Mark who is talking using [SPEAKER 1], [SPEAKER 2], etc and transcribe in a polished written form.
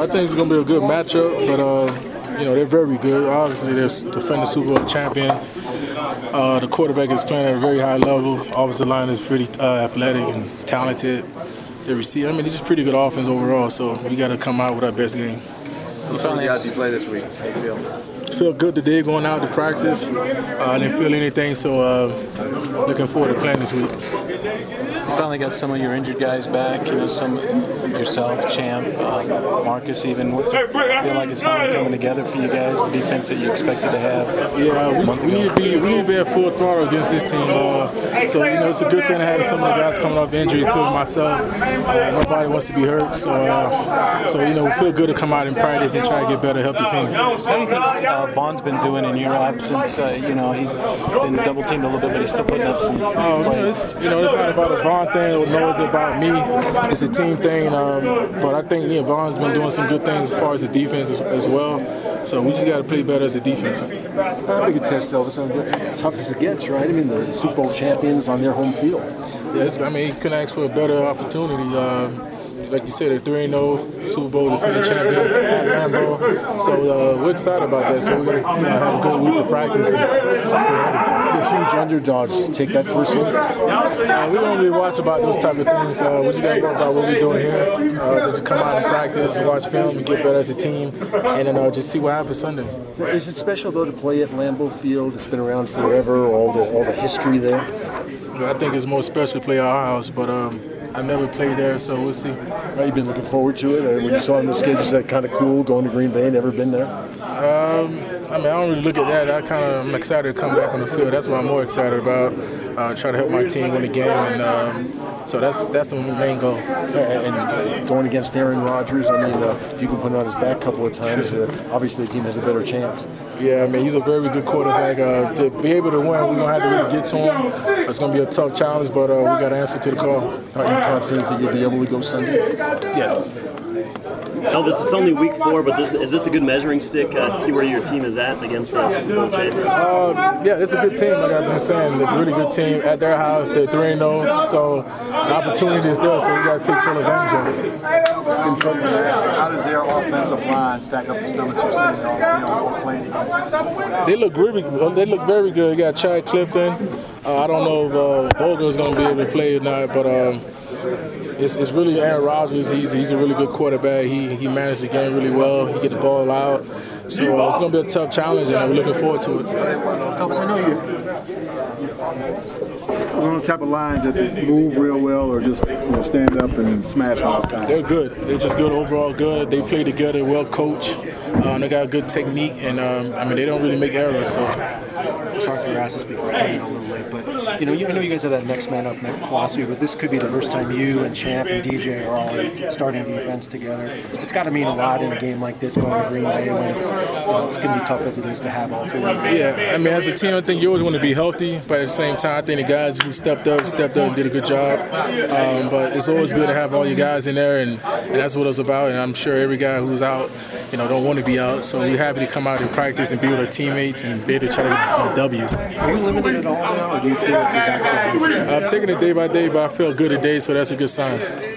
[SPEAKER 1] I think it's going to be a good matchup, but they're very good. Obviously, they're defending Super Bowl champions. The quarterback is playing at a very high level. Offensive line is pretty athletic and talented. The receiver, they're just pretty good offense overall. So we got to come out with our best game.
[SPEAKER 2] How did you play this week? How do you feel?
[SPEAKER 1] Feel good today going out to practice. I didn't feel anything, so looking forward to playing this week.
[SPEAKER 3] You finally got some of your injured guys back, some yourself, Champ, Marcus even. What's it feel like it's finally coming together for you guys, the defense that you expected to have?
[SPEAKER 1] Yeah, we need to be at full throttle against this team. So it's a good thing to have some of the guys coming off injury, including myself. Nobody wants to be hurt, so we feel good to come out in practice and try to get better, help the team.
[SPEAKER 3] How do you think Vaughn's been doing in your absence? He's been double teamed a little bit, but he's still putting up some plays.
[SPEAKER 1] It's not about a Vaughn thing, no, it's about me. It's a team thing, but I think Vaughn's been doing some good things as far as the defense as well. So we just got to play better as a defense.
[SPEAKER 4] How big a test, Elvis? Tough as it gets, right? The Super Bowl champions on their home field.
[SPEAKER 1] Yes, you couldn't ask for a better opportunity. Like you said, they're 3-0 Super Bowl defending champions at Lambeau. So we're excited about that. So we're going to have a good week of practice.
[SPEAKER 4] The huge underdogs take that personally.
[SPEAKER 1] We don't really watch about those type of things. We just got to work about what we're doing here. Just come out and practice, watch film, and get better as a team, and then just see what happens Sunday.
[SPEAKER 4] Is it special though to play at Lambeau Field? It's been around forever. All the history there.
[SPEAKER 1] I think it's more special to play at our house, but I've never played there, so we'll see.
[SPEAKER 4] You've been looking forward to it. When you saw on the schedule, is that kind of cool going to Green Bay? Never been there?
[SPEAKER 1] I don't really look at that. I'm excited to come back on the field. That's what I'm more excited about. Try to help my team win the game, and so that's the main goal.
[SPEAKER 4] And going against Aaron Rodgers, if you can put it on his back a couple of times, obviously the team has a better chance.
[SPEAKER 1] Yeah, he's a very good quarterback. To be able to win, we're going to have to really get to him. It's going to be a tough challenge, but we got to answer to the call.
[SPEAKER 4] Are you confident that you'll be able to go Sunday?
[SPEAKER 1] Yes.
[SPEAKER 5] Elvis, it's only week 4, but is this a good measuring stick to see where your team is at against the Super Bowl champions?
[SPEAKER 1] Yeah, it's a good team. Like I was just saying, they're a really good team at their house. They're 3-0, so the opportunity is there. So we got to take full advantage of it.
[SPEAKER 6] How does their offensive line stack up to some of your season playing against?
[SPEAKER 1] They look very good. You got Chad Clifton. I don't know if Bogan is going to be able to play or not, but it's really Aaron Rodgers. He's a really good quarterback. He managed the game really well. He get the ball out. So it's going to be a tough challenge, and we're looking forward to it.
[SPEAKER 6] Elvis, I know one of the type of lines that move real well or just stand up and smash all the time.
[SPEAKER 1] They're good. They're just good overall. Good. They play together. Well coached. They got a good technique, and they don't really make errors. So.
[SPEAKER 7] Sorry for your asses before I came in a little late, but I know you guys have that next man up philosophy, but this could be the first time you and Champ and DJ are all starting defense together. It's got to mean a lot in a game like this going to Green Bay when it's going to be tough as it is to have all 4.
[SPEAKER 1] Yeah, as a team, I think you always want to be healthy, but at the same time, I think the guys who stepped up and did a good job. But it's always good to have all your guys in there, and that's what it's about. And I'm sure every guy who's out, don't want to be out. So we're happy to come out and practice and be with our teammates and be able to try to get a W.
[SPEAKER 7] Are you limited at all now, or do you feel like you're back to
[SPEAKER 1] I'm taking it day by day, but I feel good today, so that's a good sign.